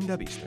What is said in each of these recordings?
Miravistes.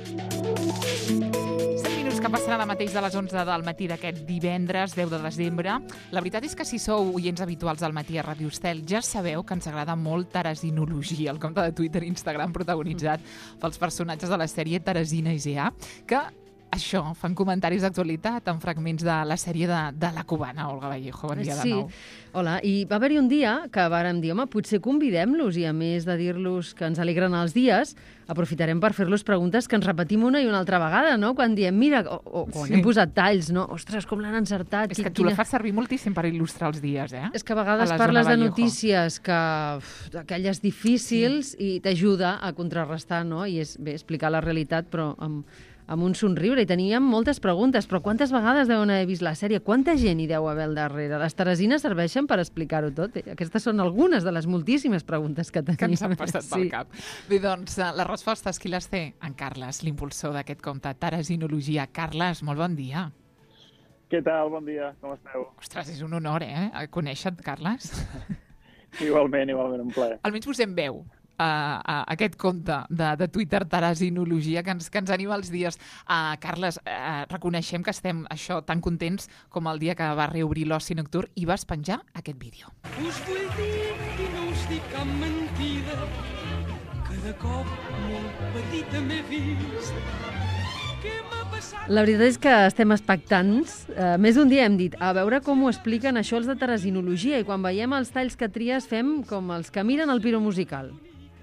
7 minuts que passaran ara mateix de les 11 del matí d'aquest divendres 10 de desembre. La veritat és que si sou oients habituals al matí a Ràdio Estel, ja sabeu que ens agrada molt Teresinologia, el compte de Twitter i Instagram protagonitzat pels personatges de la sèrie Teresina i Zea, que això, fan comentaris d'actualitat en fragments de la sèrie de la cubana, Olga Vallejo. Bon dia de nou. Hola, i va haver-hi un dia que vàrem dir, home, potser convidem-los i a més de dir-los que ens alegren els dies, aprofitarem per fer-los preguntes que ens repetim una i una altra vegada, no? Quan diem, mira, o quan hem posat talls, no? Ostres, com l'han encertat. És que tu la fas servir moltíssim per il·lustrar els dies, eh? És que a vegades parles de notícies d'aquelles difícils i t'ajuda a contrarrestar, no? I és bé explicar la realitat, però amb un somriure. I teníem moltes preguntes, però quantes vegades deuen haver vist la sèrie? Quanta gent hi deu haver al darrere? Les Teresines serveixen per explicar-ho tot. Aquestes són algunes de les moltíssimes preguntes que tenim. Que ens han passat pel cap. Bé, doncs, les respostes, qui les té? En Carles, l'impulsor d'aquest compte Teresinologia. Carles, molt bon dia. Què tal? Bon dia, com esteu? Ostres, és un honor, conèixer-te, Carles. Igualment, un plaer. Almenys posem veu a aquest compte de Twitter Teresinologia que ens anima els dies. Carles, reconeixem que estem tan contents com el dia que va reobrir l'oci nocturn i vas penjar aquest vídeo. Us vull dir, i no us dic cap mentida, que de cop molt petita m'he vist. La veritat és que estem expectants. Més d'un dia hem dit, a veure com ho expliquen això els de Teresinologia, i quan veiem els talls que tries fem com els que miren el Piro musical.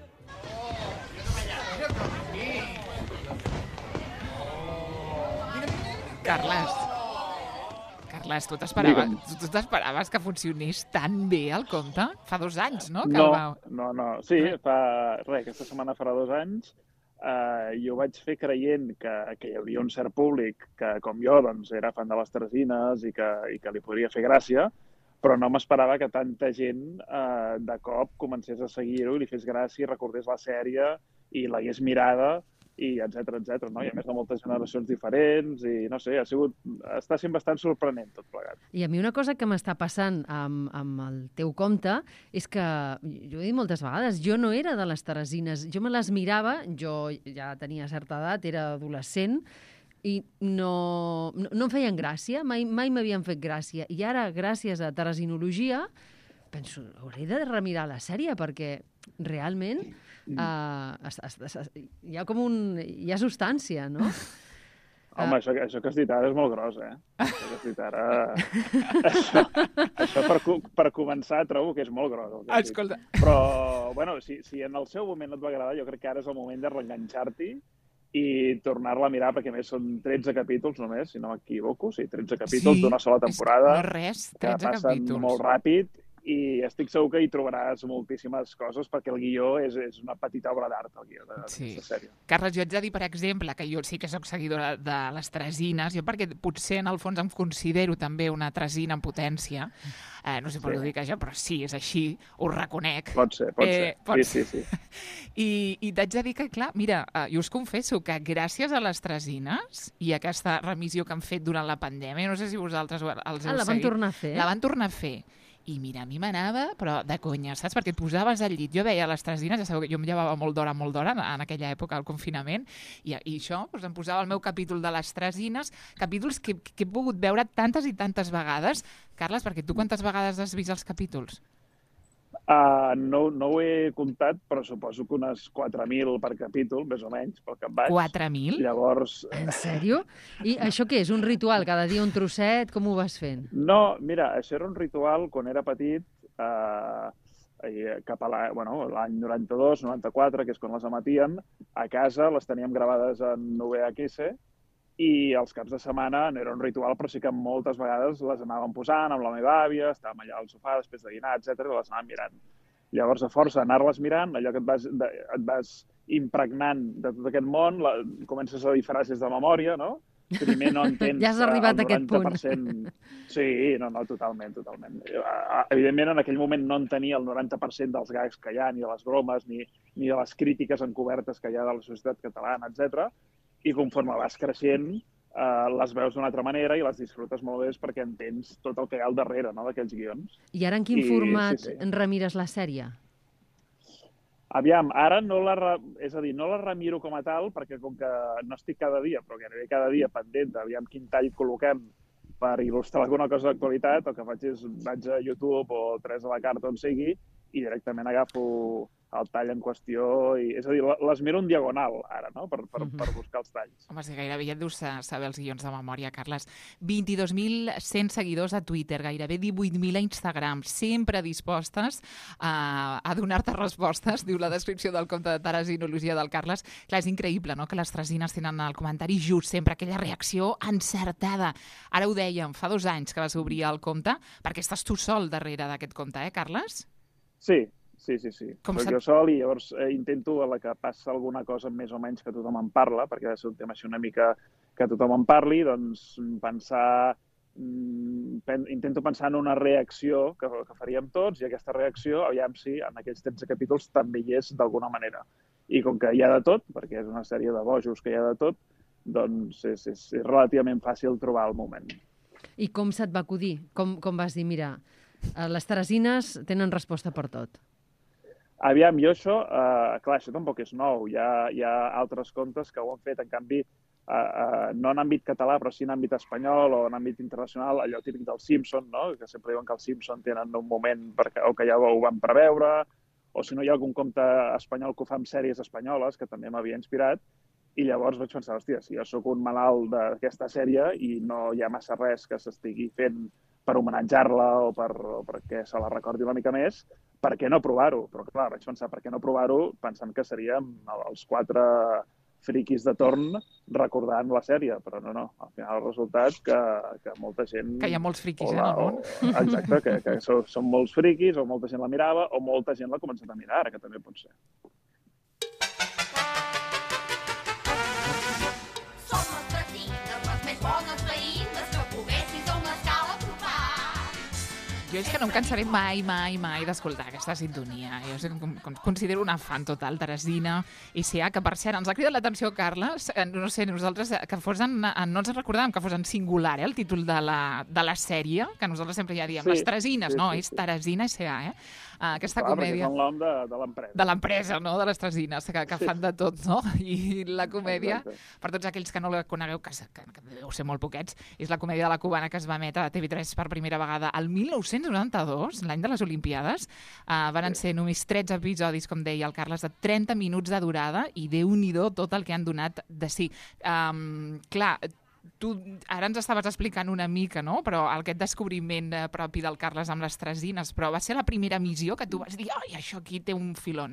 Carles, tu t'esperaves que funcionés tan bé el compte? Fa 2 anys, no? No. Sí, aquesta setmana farà 2 anys. Jo vaig fer creient que hi havia un cert públic que, com jo, doncs, era fan de les Teresines i que li podria fer gràcia, però no m'esperava que tanta gent de cop comencés a seguir-ho i li fes gràcia i recordés la sèrie i l'hagués mirada, i etcètera, no? I a més de moltes generacions diferents, i no sé, està sent bastant sorprenent tot plegat. I a mi una cosa que m'està passant amb el teu compte és que, jo ho he dit moltes vegades, jo no era de les Teresines, jo me les mirava, jo ja tenia certa edat, era adolescent, i no em feien gràcia, mai m'havien fet gràcia. I ara, gràcies a Teresinologia, penso, hauré de remirar la sèrie, perquè realment hi ha substància, no? Home, això que has dit ara és molt gros, eh? Això que has dit ara... Això per començar trobo que és molt gros. Escolta. Però, bueno, si en el seu moment no et va agradar, jo crec que ara és el moment de reenganxar-t'hi i tornar-la a mirar, perquè a més són 13 capítols només, si no m'equivoco, 13 capítols d'una sola temporada. No és res, 13 capítols. Que passen molt ràpid, i estic segur que hi trobaràs moltíssimes coses, perquè el guió és una petita obra d'art, el guió d'aquesta sèrie. Carles, jo haig de dir, per exemple, que jo sí que soc seguidora de les Teresines, jo perquè potser en el fons em considero també una Teresina en potència, no sé per què ho dic això, però sí, és així, ho reconec. Pot ser. Sí. I t'haig de dir que, clar, mira, jo us confesso que gràcies a les Teresines i a aquesta remissió que han fet durant la pandèmia, no sé si vosaltres els heu seguit. La van tornar a fer. La van tornar a fer. I mira, a mi m'anava, però de conya, saps? Perquè et posaves al llit. Jo veia les Teresines, ja sabeu que jo em llevava molt d'hora en aquella època del confinament, i això, doncs em posava el meu capítol de les Teresines, capítols que he pogut veure tantes i tantes vegades. Carles, perquè tu quantes vegades has vist els capítols? No ho he comptat, però suposo que unes 4.000 per capítol, més o menys, pel que em vaig. 4.000? Llavors... En sèrio? I això què és? Un ritual? Cada dia un trosset? Com ho vas fent? No, mira, això era un ritual quan era petit, cap a l'any 92, 94, que és quan les emetíem, a casa les teníem gravades en VHS, i els caps de setmana no era un ritual, però sí que moltes vegades les anàvem posant amb la meva àvia, estàvem allà al sofà després de dinar, etc, i les anàvem mirant. Llavors, a força anar-les mirant, allò que et vas impregnant de tot aquest món, comences a dir frases de memòria, no? Primer no entens... Ja has arribat a aquest punt. Sí, no, totalment. Evidentment, en aquell moment no entenia el 90% dels gags que hi ha, ni de les bromes, ni de les crítiques encobertes que hi ha de la societat catalana, etc. I conforme vas creixent, les veus d'una altra manera i les disfrutes molt bé perquè entens tot el que hi ha al darrere, no?, d'aquells guions. I ara en quin format remires la sèrie? Aviam, ara no és a dir, no la remiro com a tal, perquè com que no estic cada dia, però gairebé cada dia pendent d'aviam quin tall col·loquem per il·lustrar alguna cosa d'actualitat, el que faig és vaig a YouTube o 3 a la carta on sigui i directament agafo el tall en qüestió. És a dir, les miro en diagonal ara, no?, per buscar els talls. Home, si gairebé ja et deus saber els guions de memòria, Carles. 22.100 seguidors a Twitter, gairebé 18.000 a Instagram, sempre dispostes a donar-te respostes, diu la descripció del compte de Teresinologia del Carles. Clar, és increïble, no?, que les Tresines tenen el comentari just, sempre aquella reacció encertada. Ara ho dèiem, fa 2 anys que vas obrir el compte, perquè estàs tu sol darrere d'aquest compte, Carles? Sí. Soc jo sol i llavors intento, a la que passa alguna cosa més o menys que tothom en parla, perquè ha de ser un tema així una mica que tothom en parli, doncs intento pensar en una reacció que faríem tots, i aquesta reacció, aviam si en aquells 13 capítols també hi és d'alguna manera. I com que hi ha de tot, perquè és una sèrie de bojos que hi ha de tot, doncs és relativament fàcil trobar el moment. I com se't va acudir? Com vas dir, mira, les Teresines tenen resposta per tot? Aviam, jo això, clar, això tampoc és nou. Hi ha altres comptes que ho han fet, en canvi, no en àmbit català, però sí en àmbit espanyol o en àmbit internacional, allò típic del Simpson, no?, que sempre diuen que els Simpson tenen un moment o que ja ho van preveure, o si no hi ha algun compte espanyol que ho fa amb sèries espanyoles, que també m'havia inspirat, i llavors vaig pensar, hòstia, si jo sóc un malalt d'aquesta sèrie i no hi ha massa res que s'estigui fent per homenatjar-la o perquè se la recordi una mica més, per què no provar-ho? Però clar, vaig pensar, per què no provar-ho pensant que seríem els 4 friquis de torn recordant la sèrie, però no. Al final el resultat que molta gent... Que hi ha molts friquis, en el món. Exacte, que són molts friquis, o molta gent la mirava, o molta gent l'ha començat a mirar, ara, que també pot ser. Jo és que no em cansaré mai d'escoltar aquesta sintonia. Jo considero una fan total, Teresina, S.A., que per cert, ens ha cridat l'atenció, Carles, no sé, nosaltres, que no ens recordàvem que fos en singular, el títol de la sèrie, que nosaltres sempre ja diem, les Teresines, no, és Teresina S.A., aquesta comèdia... Clar, perquè és el nom de l'empresa. De l'empresa, no?, de les Teresines, que fan de tot, no? I la comèdia, per tots aquells que no la conegueu, que deu ser molt poquets, és la comèdia de la cubana que es va emetre a TV3 per primera vegada el 1992, l'any de les Olimpiades. Van ser només 13 episodis, com deia el Carles, de 30 minuts de durada, i Déu-n'hi-do tot el que han donat de si. Clar, tu ara ens estaves explicant una mica, no?, però aquest descobriment propi del Carles amb les Teresines, però va ser la primera emissió que tu vas dir, ai, això aquí té un filon.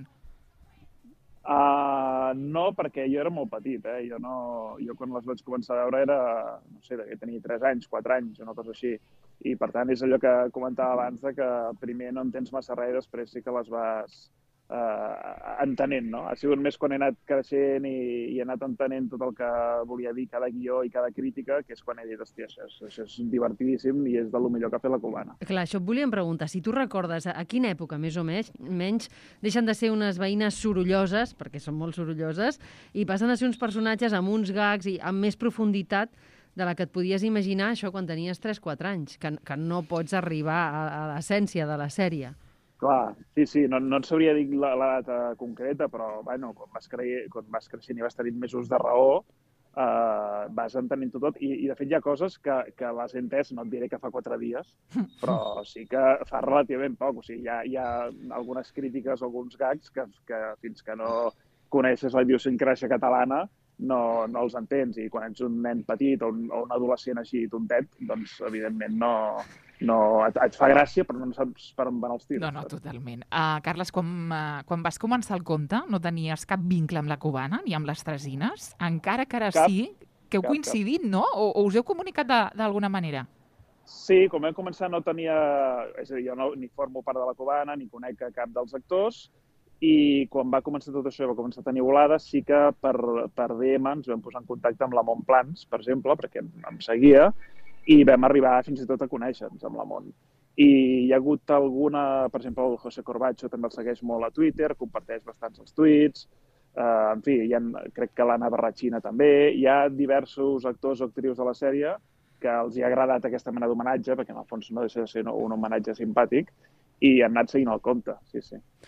No, perquè jo era molt petit, Jo quan les vaig començar a veure era, no sé, devia tenir 3 anys, 4 anys, una cosa així. I per tant és allò que comentava abans, que primer no entens massa res i després sí que les vas entenent, no? Ha sigut més quan he anat creixent i he anat entenent tot el que volia dir cada guió i cada crítica, que és quan he dit, hòstia, això és divertidíssim i és del millor que ha fet la cubana. Clar, això et volíem preguntar, si tu recordes a quina època, més o menys, deixen de ser unes veïnes sorolloses, perquè són molt sorolloses, i passen a ser uns personatges amb uns gags i amb més profunditat de la que et podies imaginar això quan tenies 3-4 anys, que no pots arribar a l'essència de la sèrie. Clar, sí, no et sabria dir la data concreta, però bueno, quan vas creixent i vas tenint mesos de raó, vas entenent tot, i de fet hi ha coses que l'has entès, no et diré que fa 4 dies, però sí que fa relativament poc. O sigui, hi ha algunes crítiques o alguns gags que fins que no coneixes la idiosincràsia catalana no els entens, i quan ets un nen petit o un adolescent així tontet, doncs evidentment no et fa gràcia, però no saps per on van els tirs. No, totalment. Carles, quan vas començar el conte, no tenies cap vincle amb la cubana ni amb les Teresines? Encara que ara sí, que heu coincidit, no? O us heu comunicat d'alguna manera? Sí, com vam començar no tenia... És a dir, jo ni formo part de la cubana, ni conec cap dels actors, i quan va començar tot això, va començar a tenir volades, sí que per DM ens vam posar en contacte amb la Montplans, per exemple, perquè em seguia, i vam arribar fins i tot a conèixer-nos amb la Mont. I hi ha hagut alguna, per exemple, el José Corbacho també el segueix molt a Twitter, comparteix bastants els tuits, en fi, crec que l'Anna Barratxina també, hi ha diversos actors o actrius de la sèrie que els hi ha agradat aquesta mena d'homenatge, perquè en el fons no deixa de ser un homenatge simpàtic, i han anat seguint el compte, sí.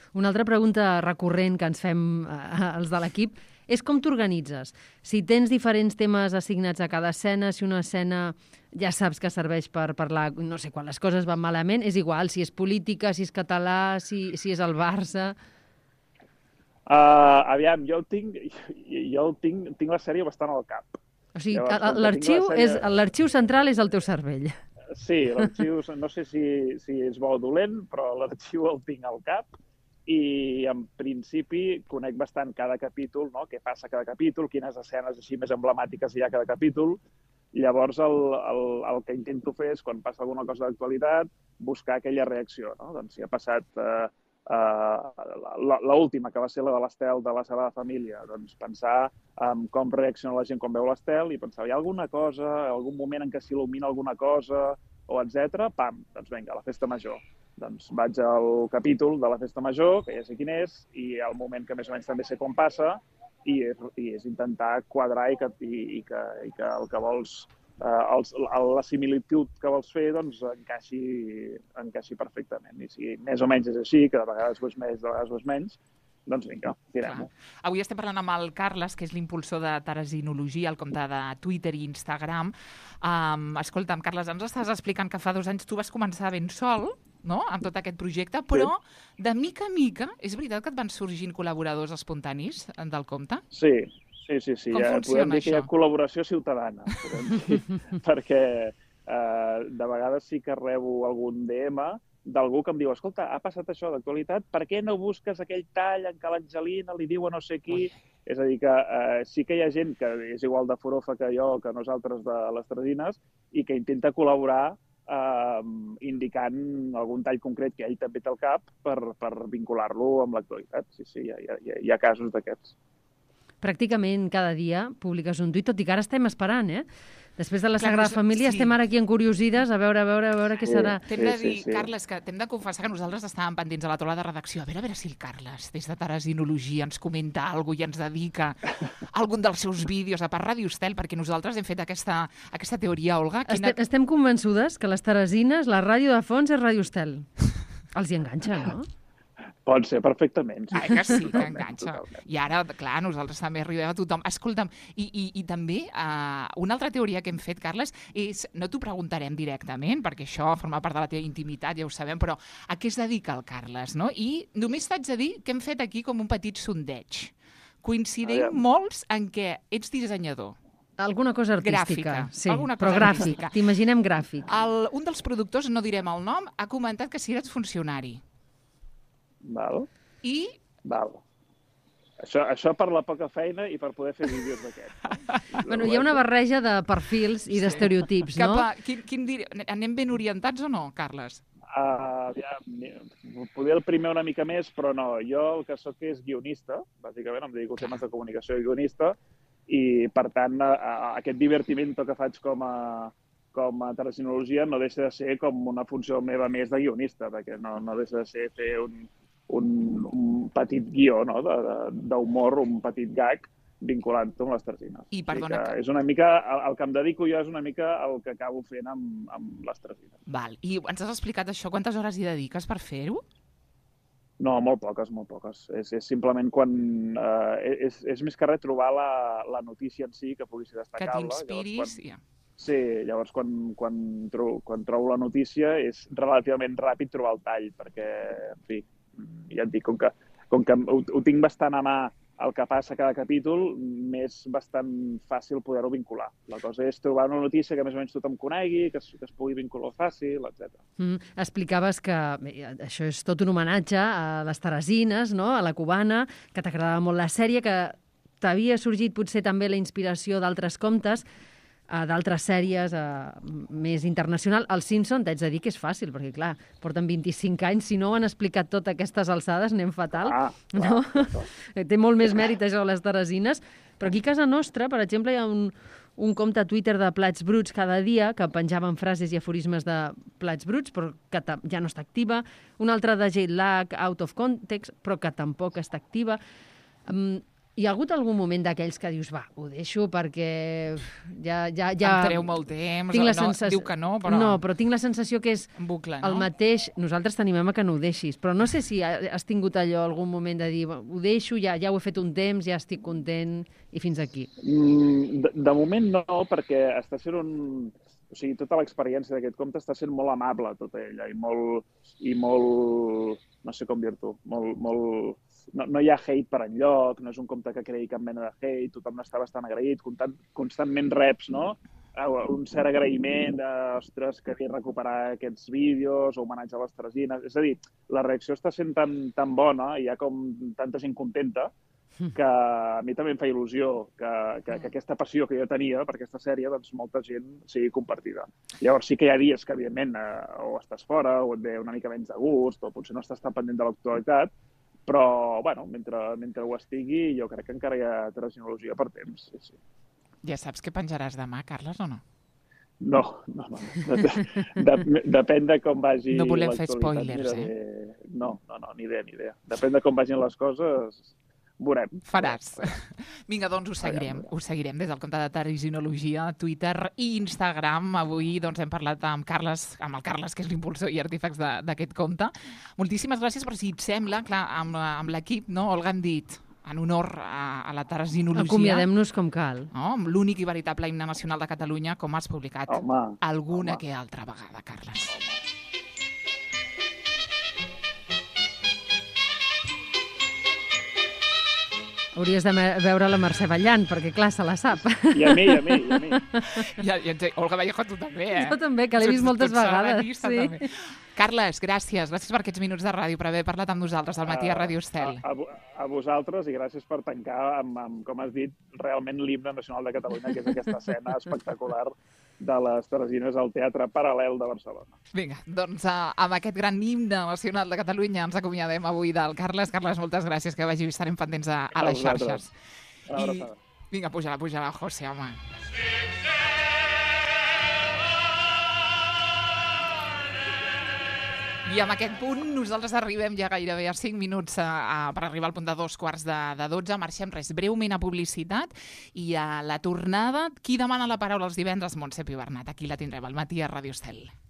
Una altra pregunta recurrent que ens fem els de l'equip és com t'organitzes. Si tens diferents temes assignats a cada escena, si una escena ja saps que serveix per parlar, no sé, quan les coses van malament, és igual si és política, si és català, si és el Barça... Aviam, jo tinc la sèrie bastant al cap. O sigui, l'arxiu central és el teu cervell. Sí, l'arxiu, no sé si és bo o dolent, però l'arxiu el tinc al cap i en principi conec bastant cada capítol, no? Què passa a cada capítol, quines escenes així més emblemàtiques hi ha a cada capítol. Llavors el que intento fer és, quan passa alguna cosa d'actualitat, buscar aquella reacció, no? Doncs si ha passat l'última, que va ser la de l'Estel de la Sagrada Família, doncs pensar en com reacciona la gent quan veu l'Estel i pensar, hi ha alguna cosa, algun moment en què s'il·lumina alguna cosa, o etc. Pam, doncs vinga, la festa major. Doncs vaig al capítol de la festa major, que ja sé quin és, i al moment que més o menys també sé com passa, i és intentar quadrar i que el que vols, la similitud que vols fer, doncs encaixi perfectament. I si més o menys és així, que de vegades ho és més, de vegades ho és menys, doncs vinga, tirem-ho. Avui estem parlant amb el Carles, que és l'impulsor de Teresinologia, el compte de Twitter i Instagram. Escolta'm, Carles, ens estàs explicant que fa 2 anys tu vas començar ben sol, no?, amb tot aquest projecte, però de mica en mica, és veritat que et van sorgint col·laboradors espontanis del compte? Sí. Com funciona dir que hi ha col·laboració ciutadana, perquè de vegades sí que rebo algun DM d'algú que em diu, escolta, ha passat això d'actualitat, per què no busques aquell tall en què l'Angelina li diu a no sé qui? És a dir, que sí que hi ha gent que és igual de forofa que jo, que nosaltres de les Teresines, i que intenta col·laborar indicant algun tall concret que ell també té al cap per vincular-lo amb l'actualitat. Sí, hi ha casos d'aquests. Pràcticament cada dia publiques un tuit, tot i que ara estem esperant, Després de la Sagrada Família estem ara aquí encuriosides a veure què serà. T'hem de dir, Carles, que t'hem de confessar que nosaltres estàvem pendents a la taula de redacció. A veure si el Carles, des de Teresinologia, ens comenta alguna cosa i ens dedica algun dels seus vídeos a part Ràdio Estel, perquè nosaltres hem fet aquesta teoria, Olga. Estem convençudes que les Teresines, la ràdio de fons és Ràdio Estel. Els hi enganxa, no? Pot ser, perfectament. Que sí, que enganxa. Totalment. I ara, clar, nosaltres també arribem a tothom. Escolta'm, i també una altra teoria que hem fet, Carles, és, no t'ho preguntarem directament, perquè això forma part de la teva intimitat, ja ho sabem, però a què es dedica el Carles, no? I només t'haig de dir que hem fet aquí com un petit sondeig. Coincidim molts en què ets dissenyador. Alguna cosa artística. Gràfica. Sí, però gràfic. T'imaginem gràfic. Un dels productors, no direm el nom, ha comentat que si eres funcionari. Val. Val. Això per la poca feina i per poder fer vídeos d'aquests. Bueno, hi ha una barreja de perfils i d'estereotips, no? Anem ben orientats o no, Carles? Poder el primer una mica més, però no. Jo el que soc és guionista, bàsicament, em dedico a temes de comunicació i guionista, i per tant aquest divertiment que faig com a Teresinologia no deixa de ser com una funció meva més de guionista, perquè no deixa de ser fer un petit guió, no?, d'humor, un petit gag vinculant-ho amb les Teresines. I perdona que... És una mica, el que em dedico jo és una mica el que acabo fent amb les Teresines. Val. I ens has explicat això, quantes hores hi dediques per fer-ho? No, molt poques. És simplement quan... És més que res trobar la notícia en si, que pugui ser destacable. Que t'inspiris, Sí, llavors quan trobo la notícia és relativament ràpid trobar el tall, perquè, en fi, ja et dic, com que ho tinc bastant a mà el que passa a cada capítol, m'és bastant fàcil poder-ho vincular. La cosa és trobar una notícia que més o menys tothom conegui, que es pugui vincular fàcil, etc. Explicaves que això és tot un homenatge a les Teresines, no?, a la cubana, que t'agradava molt la sèrie, que t'havia sorgit potser també la inspiració d'altres contes, d'altres sèries més internacional. El Simpson, t'haig de dir que és fàcil, perquè, clar, porten 25 anys, si no ho han explicat tot a aquestes alçades, anem fatal. No? Té molt més mèrit això de les Teresines, però aquí a casa nostra, per exemple, hi ha un compte a Twitter de Plats Bruts cada dia, que penjaven frases i aforismes de Plats Bruts, però que ja no està activa. Un altre de Jet Lag, Out of Context, però que tampoc està activa. Hi ha hagut algun moment d'aquells que dius, va, ho deixo perquè ja... Em treu molt temps, diu que no, però... No, però tinc la sensació que és en bucle, no? el mateix... Nosaltres t'animem a que no ho deixis, però no sé si has tingut allò algun moment de dir, ho deixo, ja ho he fet un temps, ja estic content i fins aquí. De moment no, perquè està sent o sigui, tota l'experiència d'aquest compte està sent molt amable, tota ella, i molt no sé com dir-t'ho, molt... No hi ha hate per enlloc, no és un compte que creï cap mena de hate, tothom està bastant agraït, constantment reps, no? Un cert agraïment de, ostres, que he recuperar aquests vídeos, o homenatge a les Teresines. És a dir, la reacció està sent tan bona, i hi ha com tanta gent contenta, que a mi també em fa il·lusió que aquesta passió que jo tenia per aquesta sèrie, doncs molta gent sigui compartida. Llavors sí que hi ha dies que, evidentment, o estàs fora, o et ve una mica menys de gust, o potser no estàs tan pendent de l'actualitat, però, bueno, mentre ho estigui, jo crec que encara hi ha teresinologia per temps. Sí. Ja saps què penjaràs demà, Carles, o no? No. Depèn de com vagi l'actualitat. No volem fer spoilers, No, ni idea. Depèn de com vagin les coses, veurem. Faràs. Vinga, doncs ho seguirem des del compte de Teresinologia, Twitter i Instagram. Avui doncs, hem parlat amb el Carles, que és l'impulsor i artífex d'aquest compte. Moltíssimes gràcies, però si et sembla, clar, amb l'equip, no? Olga, han dit, en honor a la teresinologia... Acomiadem-nos com cal. No? Amb l'únic i veritable himne nacional de Catalunya, com has publicat alguna que altra vegada, Carles. Hauries de veure la Mercè ballant, perquè clar, se la sap. I a mi. Olga Vallejo, tu també, Jo també, que l'he vist moltes vegades. Sí. Carles, gràcies per aquests minuts de ràdio, per haver parlat amb nosaltres al matí a Ràdio Estel. A vosaltres, i gràcies per tancar amb, com has dit, realment l'himne nacional de Catalunya, que és aquesta escena espectacular de les Teresines al Teatre Paral·lel de Barcelona. Vinga, doncs amb aquest gran himne nacional de Catalunya ens acomiadem avui del Carles. Carles, moltes gràcies, que vagi, estarem pendents a les xarxes. Vinga, puja-la, José, home. I amb aquest punt nosaltres arribem ja gairebé a 5 minuts per arribar al punt de 11:45. Marxem breument a publicitat i a la tornada. Qui demana la paraula els divendres? Montse Pibernat. Aquí la tindrem al matí a Ràdio Estel.